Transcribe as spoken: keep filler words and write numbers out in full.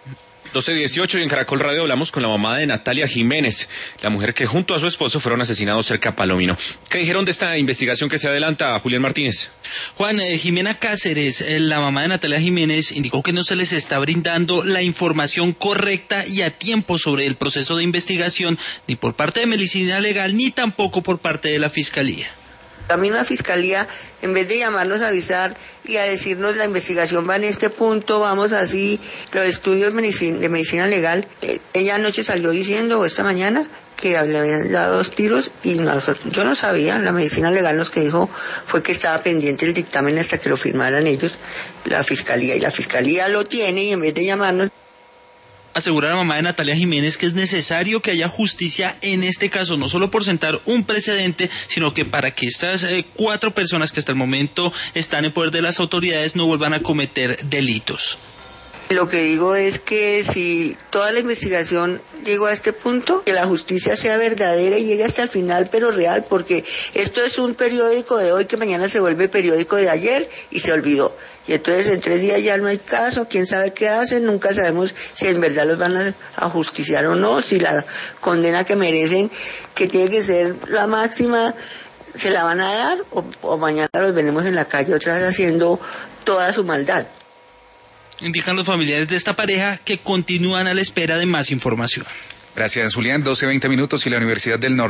doce dieciocho y en Caracol Radio hablamos con la mamá de Natalia Jiménez, la mujer que junto a su esposo fueron asesinados cerca a Palomino. ¿Qué dijeron de esta investigación que se adelanta, Julián Martínez? Juan, eh, Jimena Cáceres, eh, la mamá de Natalia Jiménez, indicó que no se les está brindando la información correcta y a tiempo sobre el proceso de investigación, ni por parte de Medicina Legal, ni tampoco por parte de la Fiscalía. La misma Fiscalía, en vez de llamarnos a avisar y a decirnos la investigación va en este punto, vamos así, los estudios de medicina, de medicina legal, eh, ella anoche salió diciendo, o esta mañana, que le habían dado dos tiros y nosotros, yo no sabía, la medicina legal lo que dijo fue que estaba pendiente el dictamen hasta que lo firmaran ellos, la Fiscalía, y la Fiscalía lo tiene y en vez de llamarnos... Asegura la mamá de Natalia Jiménez que es necesario que haya justicia en este caso, no solo por sentar un precedente, sino que para que estas eh, cuatro personas que hasta el momento están en poder de las autoridades no vuelvan a cometer delitos. Lo que digo es que si toda la investigación llegó a este punto, que la justicia sea verdadera y llegue hasta el final, pero real, porque esto es un periódico de hoy que mañana se vuelve periódico de ayer y se olvidó. Y entonces en tres días ya no hay caso, quién sabe qué hacen, nunca sabemos si en verdad los van a, a justiciar o no, si la condena que merecen, que tiene que ser la máxima, se la van a dar o, o mañana los veremos en la calle otra vez haciendo toda su maldad. Indican los familiares de esta pareja que continúan a la espera de más información. Gracias, Julián. doce veinte minutos y la Universidad del Norte.